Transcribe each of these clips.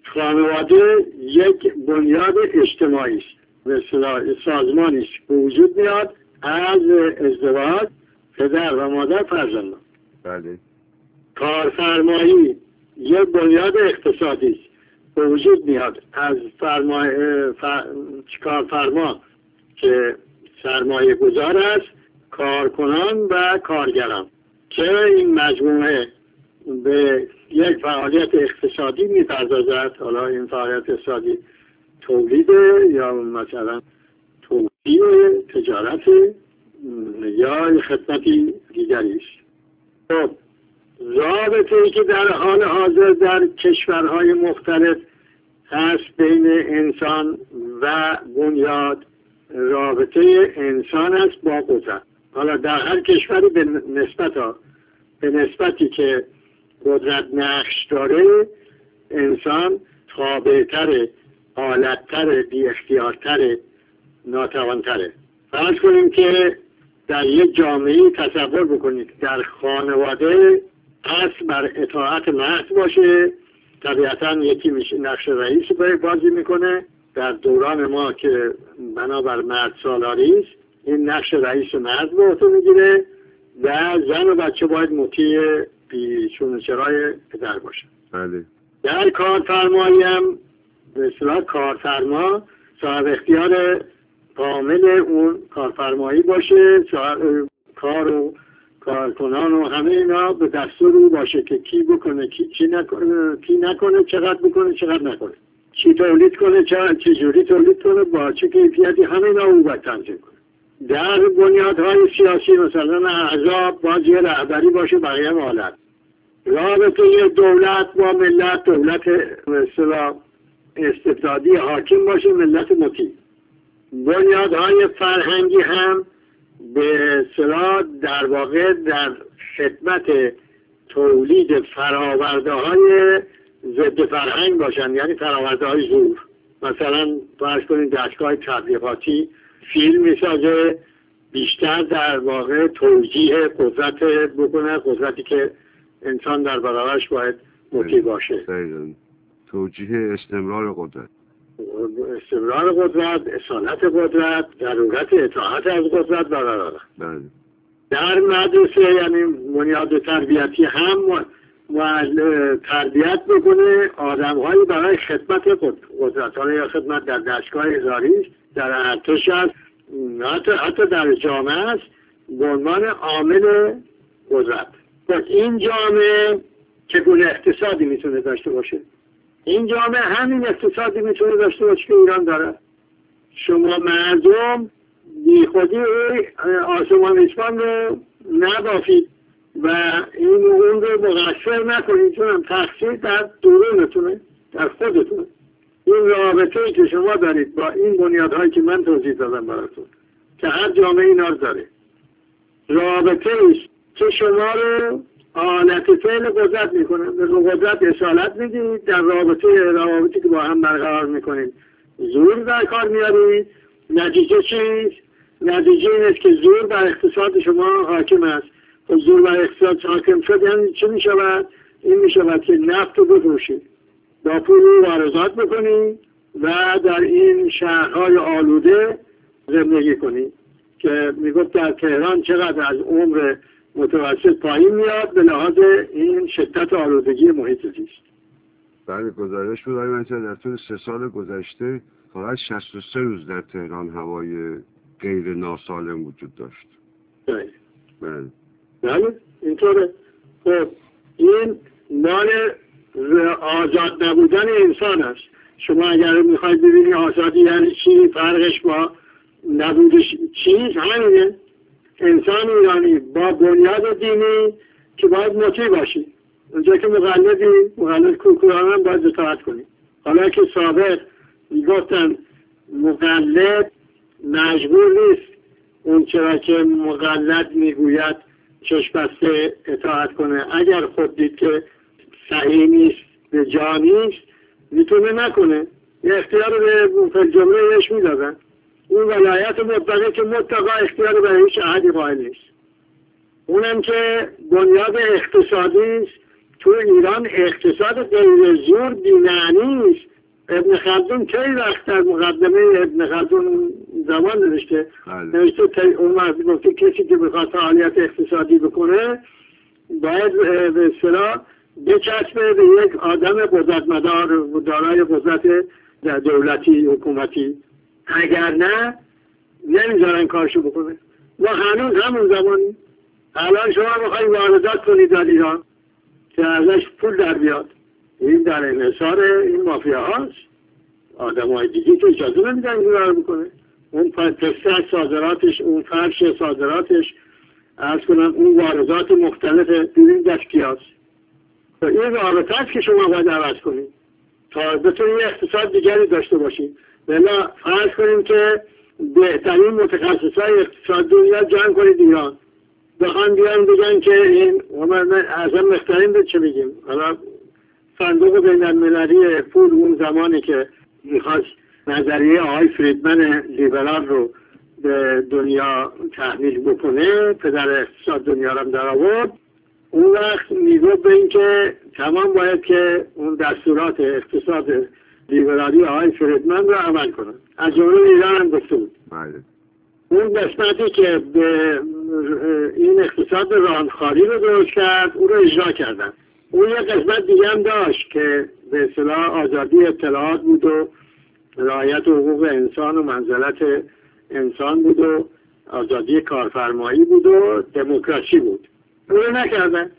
خانواده یک بنیاد اجتماعی است، به اصطلاح سازمانی است که وجود میاد از ازدواج پدر و مادر فرزندان. بله. کارفرمایی یک بنیاد اقتصادی است به وجود میاد از کارفرما که سرمایه گذار است، کارکنان و کارگران که این مجموعه به یک فعالیت اقتصادی میپردازد. حالا این فعالیت اقتصادی تولید یا مثلا توزیع، تجارت یا خدمتی دیگری است. خب رابطه‌ای که در حال حاضر در کشورهای مختلف هست بین انسان و بنیاد، رابطه انسان است با قدرت. حالا در هر کشوری به نسبتی که قدرت نقش داره، انسان تابع‌تره، آلت‌تره، بی اختیارتره، ناتوان‌تره. فرض کنیم که در یک جامعه تصور بکنید در خانواده اصل بر اطاعت محض باشه، طبیعتاً یکی میشه نقش رئیس بازی میکنه. در دوران ما که بنابر مرد سالاری است، این نقش رئیس محض به عهده میگیره و زن و بچه باید مطیع بیچون چرای پدر باشه. بله. در کارفرمایی هم به اصطلاح کارفرما صاحب اختیار کامل اون کارفرمایی باشه، کار و کارکنان و همه اینا به دستور او باشه که کی بکنه، کی نکنه، چقدر بکنه، چقدر نکنه، چی تولید کنه، چه جوری تولید کنه، با چه کیفیتی، همه اینا او باید تنظیم کنه. در بنیادهای سیاسی مثلا احزاب باید یه رهبری باشه، بقیه هم حالت. رابطه دولت با ملت، دولت به اصطلاح استبدادی حاکم باشه، ملت مطیع. بنیادهای فرهنگی هم به اصطلاح در واقع در خدمت تولید فراورده های ضد فرهنگ باشن، یعنی فراورده های زور. مثلا فرض کنید دستگاه تبلیغاتی فیلم میسازه، بیشتر در واقع توجیه قدرت بکنه، قدرتی که انسان در برابرش باید مطیع باشه. توجیه استمرار قدرت، اصالت قدرت، ضرورت اطاعت از قدرت برقرار. بله. در مدرسه یعنی بنیاد تربیتی هم تربیت بکنه آدم‌هایی برای خدمت قدرت، یا خدمت در دستگاه اداری، در ارتش است، حتی در جامعه است، به عنوان عامل قدرت. این جامعه چگونه اقتصادی میتونه داشته باشه؟ این جامعه همین اقتصادی میتونه داشته باشه که ایران داره. شما مردم بی خودی آسمان ریسمان رو نبافید و این اون رو مقصر نکنید، چون هم تقصیر در درونتونه، در خودتونه. این رابطه‌ای که شما دارید با این بنیادهایی که من توضیح دادم براتون که هر جامعه اینا رو داره، رابطه‌ای که شما رو آلت فعل قدرت میکنه، به قدرت اصالت میدید، در روابطی که با هم برقرار میکنید زور در کار میارید. نتیجه چیست؟ نتیجه این است که زور بر اقتصاد شما حاکم است. و زور بر اقتصاد حاکم شد یعنی چه میشود؟ این میشود که نفت رو بفروشید، با پول واردات بکنید و در این شهرهای آلوده زندگی کنید که میگفت در تهران چقدر از عمر متوسط پایین میاد به لحاظ این شدت آلودگی محیط زیست. بله، گزارش بود من در طول 3 سال گذشته فقط 63 روز در تهران هوای غیر ناسالم وجود داشت. بله اینطوره. خب این مال آزاد نبودن انسان است. شما اگر میخواید ببینید آزادی یعنی چی، فرقش با نبودش چیز همینه. انسان ایرانی با بنیاد دینی که باید مطیع باشی، اونجا که مقلد کوکوران هم باید اطاعت کنی. حالا که سابق میگفتن مقلد مجبور نیست اون چرا که مقلد میگوید چشم بسته اطاعت کنه، اگر خود دید که صحیح نیست، به جا نیست، میتونه نکنه. یه اختیار به جمله بهش میدادن. اون ولایت مطلقه که مطلقا اختیار برای هیچ احدی قائل نیست. اونم که بنیاد اقتصادی است تو ایران اقتصاد غیر زور بی‌معنی است. ابن خلدون کی وقت در مقدمه ابن خلدون زمان نوشته اون وقت گفته کسی که بخواد فعالیت اقتصادی بکنه باید به اصطلاح بچسبه به یک آدم قدرتمدار دارای قدرت دولتی حکومتی، اگر نه نمیذارن کارشو بکنه. ما هنوز همون زمانی الان شما بخواید واردات کنید در ایران که ازش پول در بیاد، این در انحصار این مافیا هاست. آدم های دیگه که اجازه نمیدن این رو بکنه. اون پسته صادراتش، اون فرش صادراتش، عرض کنم اون واردات مختلف ببین دست کیاست. این رابطه است که شما باید عوض کنید تا بتونید اقتصاد دیگری داشته باشید. بلا فرض کنیم که بهترین متخصصای اقتصاد دنیا جمع کنید ایران، بخوان بیان بگن که این اصلا بهترین به چه بگیم. حالا صندوق بین المللی پول اون زمانی که میخواست نظریه آقای فریدمن لیبرال رو به دنیا تحمیل بکنه، پدر اقتصاد دنیا رو در آورد، اون وقت میگفت به این که تمام باید که اون دستورات اقتصاد لیبرالی آقای فریدمن رو عمل کنن. از جمله ایران هم گفته بود. اون قسمتی که به این اقتصاد راهنخواری رو درست کرد اون رو اجرا کردن. اون یک قسمت دیگه هم داشت که به اصطلاح آزادی اطلاعات بود و رعایت حقوق انسان و منزلت انسان بود و آزادی کارفرمایی بود و دموکراسی بود. اون رو نکردن.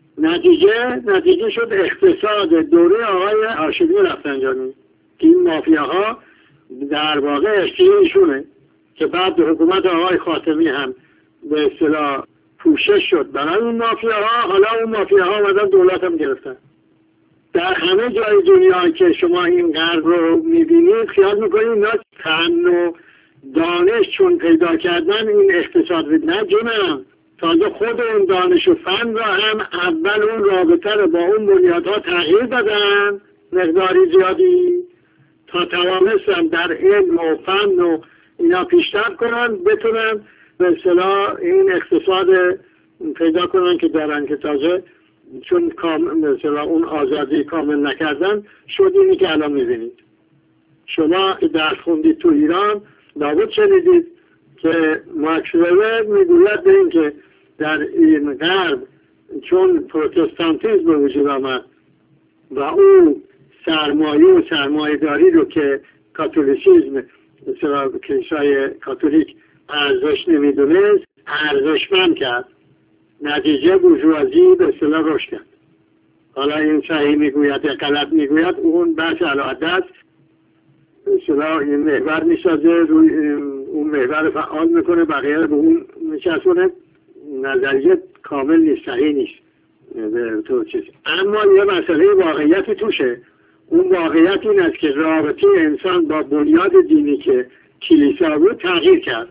نتیجه شد اقتصاد دوره آقای هاشمی رفسنجانی. این مافیاها در واقع اشتیشونه که بعد حکومت آقای خاتمی هم به اصطلاح پوشش شد برای این مافیاها. حالا اون مافیاها آمدن دولت هم گرفتن. در همه جای دنیا که شما این غرب رو میبینید خیال میکنید اینا فن و دانش چون پیدا کردن این اقتصاد نه جونم، تازه خود اون دانش و فن را هم اول اون رابطه رو با اون بنیادها تغییر دادن مقداری زیادی تا توانستن در علم و فن و اینا پیشرفت کنن، بتونن به اصطلاح این اقتصاد پیدا کنن که دارن، که تازه چون مثلا اون آزادی کامل نکردن شد اینی که الان میبینید. شما درس خوندید تو ایران لابد شنیدید که ماکس وبر میگوید به این که در این غرب چون پروتستانتیسم به وجود آمد و اون سرمایه و سرمایه‌داری رو که کاتولیسیسم مثلا کلیسای کاتولیک ارزش نمیدونست ارزشمند کرد، نتیجه بورژوازی به اصطلاح رشد کرد. حالا این صحیح میگوید یا غلط میگوید اون بحث علاقه است. به اصطلاح این محور میسازه، روی اون محور فعال میکنه، بقیه رو به اون میچسبونه. نظریه کامل نیست، صحیح نیست به تو چیز. اما یه مسئله واقعیتی توشه. اون واقعیت این است که رابطه انسان با بنیاد دینی که کلیسا بود تغییر کرد.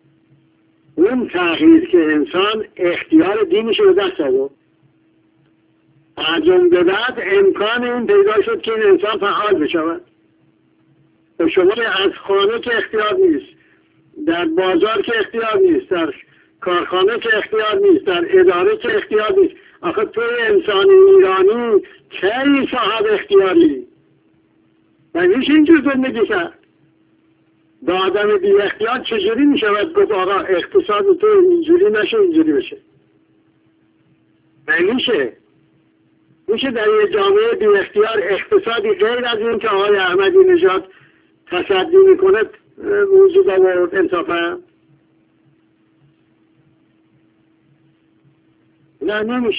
اون تغییر که انسان اختیار دینش رو دست آورد. از اون به بعد امکان این پیدا شد که این انسان فعال بشود. و شما از خانه که اختیار نیست، در بازار که اختیار نیست، در کارخانه که اختیار نیست، در اداره که اختیار نیست. آخه توی انسان ایرانی کی صاحب اختیاری؟ و میشه اینجور زندگی کرد. با آدم بی اختیار چجوری میشود گفت آقا اقتصاد تو اینجوری نشه اینجوری بشه؟ میشه در یه جامعه بی اختیار اقتصادی غیر از این که آقای احمدی نژاد تصدی میکنه وجود آورد انصافا؟ نه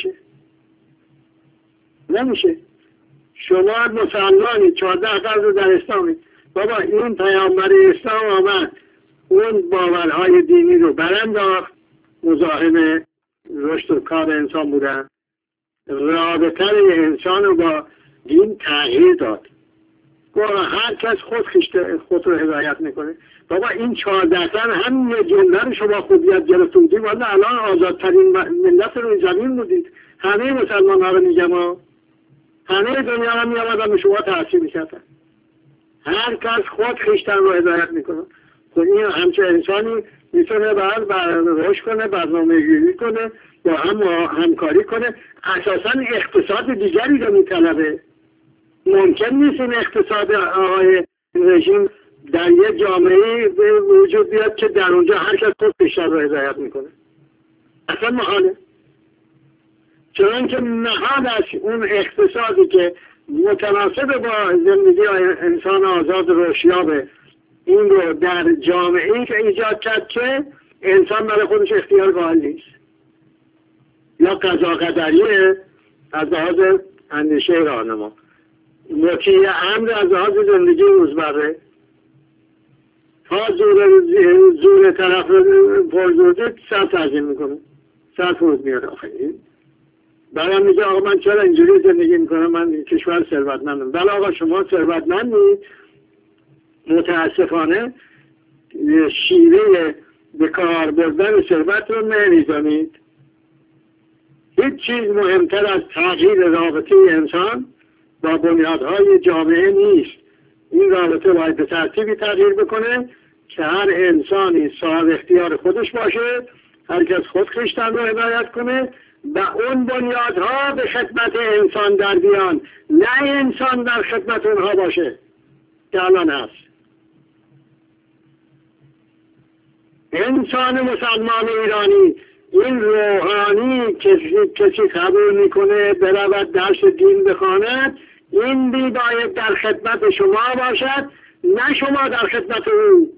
نمیشه. شما مسلمانی 14 قرن رو در اسلامید. بابا این پیامبر اسلام آمد اون باورهای دینی رو برانداخت، مزاحم رشد و کار انسان بودن، رابطه انسان رو با دین تغییر داد. هر کس خود رو هدایت میکنه. بابا این 14 قرن همین یه جمله رو شما خوبیت گرفته بودید، ولی الان آزادترین ملت روی زمین بودید. همه مسلمان ها رو میگم همه دنیا هم میامدن به شما تحصیل میکردن. هر کس خود خویشتن رو هدایت میکنه. این همچه انسانی میتونه رشد کنه، برنامه گیری کنه، با هم همکاری کنه. اساسا اقتصاد دیگری رو میطلبه. ممکن نیست این اقتصاد آقای رژیم در یک جامعه وجود بیاد که در اونجا هر کس خود بیشتر رو هدایت میکنه. اصلا محاله. چون که نهاد از اون اقتصادی که متناسب با زندگی انسان آزاد روشیابه، این رو در جامعه که ایجاد کرد که انسان برای خودش اختیار قائل نیست، یا قضا قدریه از لحاظ اندیشه راهنما، مطیع امر از لحاظ زندگی روزمره، تا زور طرف پرزورده سر تنظیم میکنه، سر فرود میاره. آخه برام میگه آقا من چرا اینجوری زندگی میکنم، من کشور ثروتمندم. بله آقا شما ثروتمندی، متاسفانه شیوه به کار بردن ثروت رو نمی‌دانید. هیچ چیز مهمتر از تغییر رابطه انسان با بنیادهای جامعه نیست. این رابطه باید به ترتیبی تغییر بکنه که هر انسانی صاحب اختیار خودش باشه، هر کس خود خویشتن رو هدایت کنه و اون بنیادها به خدمت انسان در بیان، نه انسان در خدمت اونها باشه که الان هست. انسان مسلمان ایرانی این روحانی کسی قبول میکنه برود درس دین بخواند، این باید در خدمت شما باشد، نه شما در خدمت او.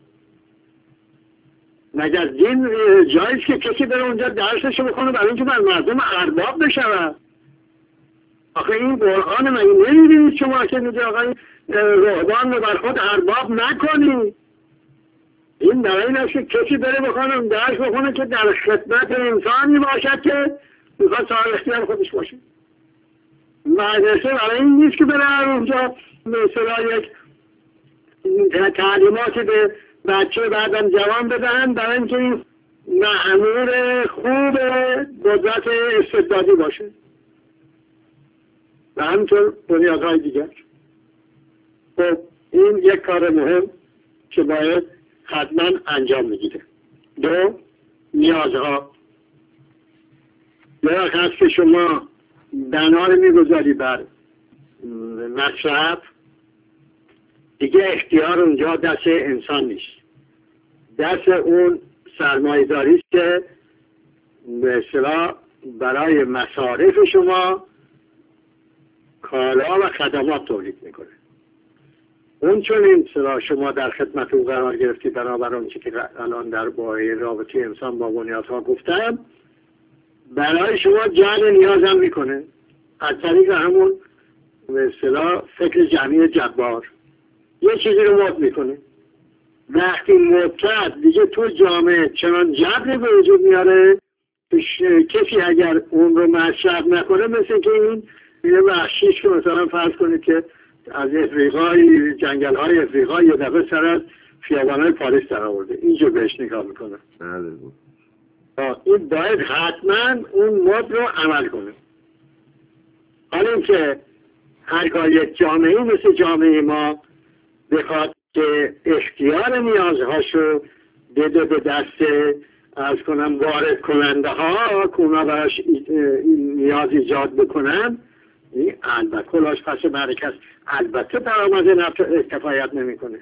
مگر دین جایز که کسی بره اونجا درسش بخونه برای اینکه بر مردم ارباب بشود؟ آخه این قرآن من نمیدونید شما که میگه آقای روحان رو بر خود ارباب نکنید. این برای این است که کسی بره بخونه درس بخونه که در خدمت انسانی باشد که میخواد صاحب اختیار خودش باشه. مدرسه برای این نیست که بره اونجا مثلا یک تعلیماتی به بچه بعدم جوان بدهن برای اینکه این مأمور خوب قدرت استبدادی باشه و همینطور بنیادهای دیگر. خب این یک کار مهم که باید حتما انجام میگیره. دو، نیازها. درست هست که شما بنا رو میگذاری بر مصرف، دیگه اختیار اونجا دست انسان نیست، دست اون سرمایه‌داری است که به اصطلاح برای مصارف شما کالا و خدمات تولید میکنه. اون چون این شما در خدمت او قرار گرفتی برابر اون چی که الان در باره رابطه انسان با بنیادها گفتم، برای شما جعل نیاز هم میکنه از طریق همون به اصطلاح فکر جمعی جبار. یه چیزی رو مد میکنه، وقتی مد کرد دیگه تو جامعه چنان جبری به وجود میاره کسی اگر اون رو مصرف نکنه، مثل که این یه وحشیش که مثلا فرض کنید که از افریقای جنگل های افریقا یه دفعه سر از خیابان های پاریس در آورده، اینجور بهش نگاه میکنه. این باید حتما اون مد رو عمل کنه. حالا اینکه هرگاه یک جامعه مثل جامعه ما بخواد که اختیار نیازهاشو بده به دست از کنم وارد کننده ها که اونا براش نیاز ایجاد بکنن، البته کلاش پس برکست، البته درآمد نفت کفایت نمیکنه.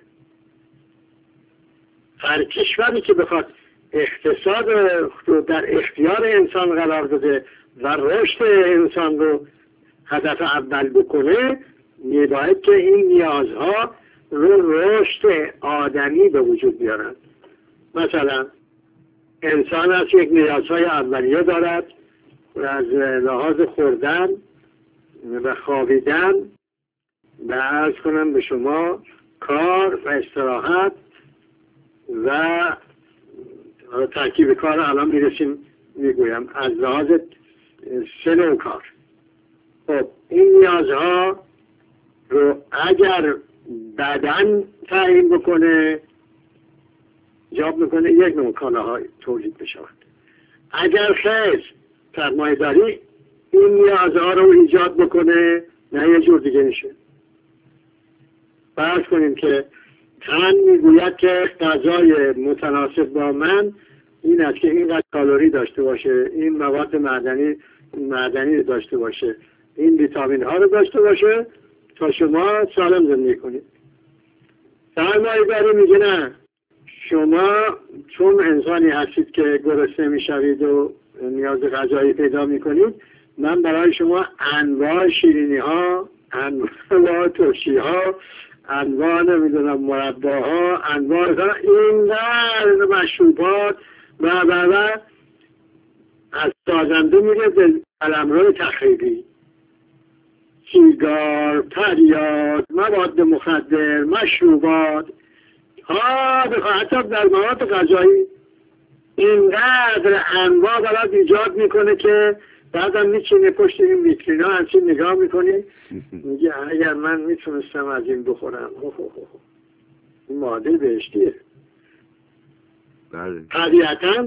هر کشوری که بخواد اقتصاد رو در اختیار انسان قرار بده و رشد انسان رو هدف اول بکنه، میباید که این نیازها رو رشد آدمی به وجود بیارن. مثلا انسان از یک نیازهای اولیه دارد و از لحاظ خوردن و خوابیدن و عرض کنم به شما کار و استراحت و ترکیب کار الان میرسیم میگویم از لحاظ سه نوع کار. خب این نیازها رو اگر بدن تعیین بکنه جاب میکنه یک نوع کالاها تولید بشود. اگر خیز سرمایه داری این نیازها رو ایجاد بکنه، نه یه جور دیگه میشه. فرض کنیم که تن میگوید که غذای متناسب با من این است که اینقدر کالری داشته باشه، این مواد معدنی داشته باشه، این ویتامین ها رو داشته باشه تا شما سالم زندگی کنید. سرمایه‌داری میگه نه، شما چون انسانی هستید که گرسنه میشوید و نیاز غذایی پیدا میکنید، من برای شما انواع شیرینی ها، انواع ترشی ها، انواع نمیدونم مرباها، انواع اینقدر مشروبات و از سازنده میره به قلمرو تخریبی، سیگار، تریاک، مواد مخدر، مشروبات، حتی در مواد غذایی اینقدر انواع برات ایجاد میکنه که بعدم میچینه پشت این ویترینا همچین نگاه میکنی میگه اگر من میتونستم از این بخورم. این معادل بهشتیه. بله. طبیعتا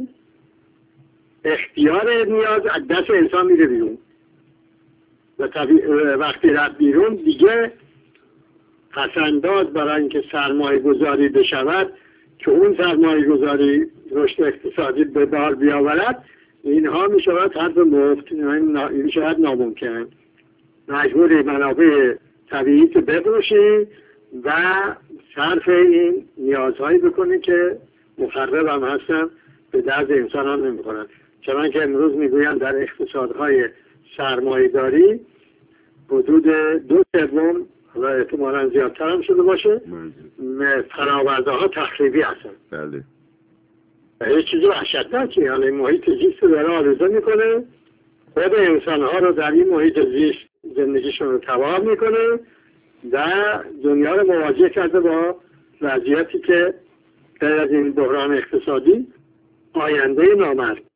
اختیار نیاز از دست انسان میره بیرون و وقتی رفت بیرون دیگه پسنداز برای اینکه سرمایه گذاری بشود که اون سرمایه گذاری رشد اقتصادی به بار بیاورد، اینها می شود حرف مفت، این شود ناممکن. مجبوری منابع طبیعی تو بفروشی و صرف این نیازهایی بکنی که مخرب هم هستن، به درد انسان هم نمی کنن. چون که امروز میگویم در اقتصادهای سرمایه داری حدود 2/3 و احتمالا زیادتر هم شده باشه فراورده ها تخریبی هستن. بله. یه چیزی وحشتناکی، یعنی محیط زیست رو داره آلوده میکنه، خود انسان ها رو در این محیط زیست زندگیشون رو تباه میکنه و دنیا رو مواجه کرده با وضعیتی که غیر از این بحران اقتصادی آینده نامرد